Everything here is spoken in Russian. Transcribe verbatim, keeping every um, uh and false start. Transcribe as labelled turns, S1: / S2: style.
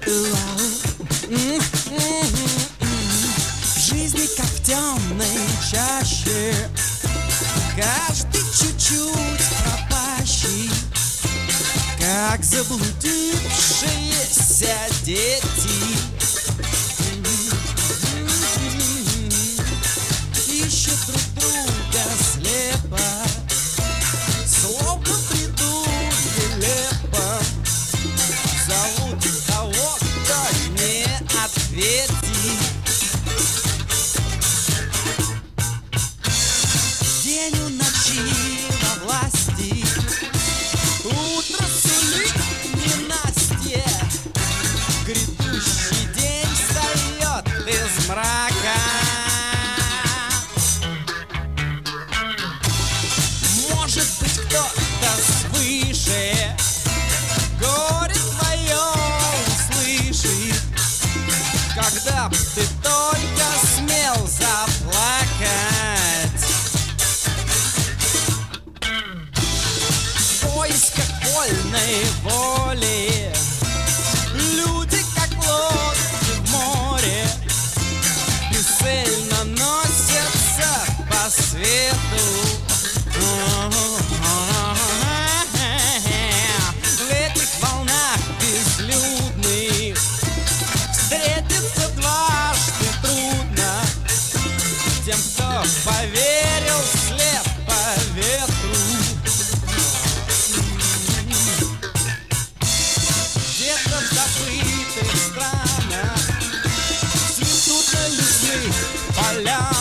S1: В жизни, как в темной чаще, каждый чуть-чуть пропащий, как заблудившиеся дети. Ищут друг друга слепо, словно в бреду нелепо. Зовут того, кто не ответит. День у ночи во власти, утро сулит ненастье. Грядущий день встает из мрака. Может быть, кто-то свыше горе твое услышит, когда б ты только смел заплакать. В поисках вольной воли люди, как лодки в море, бесцельно носятся по свету. В этих волнах безлюдных встретиться дважды трудно тем, кто поверил слепо ветру. Где-то в забытых странах цветут на лесных полях.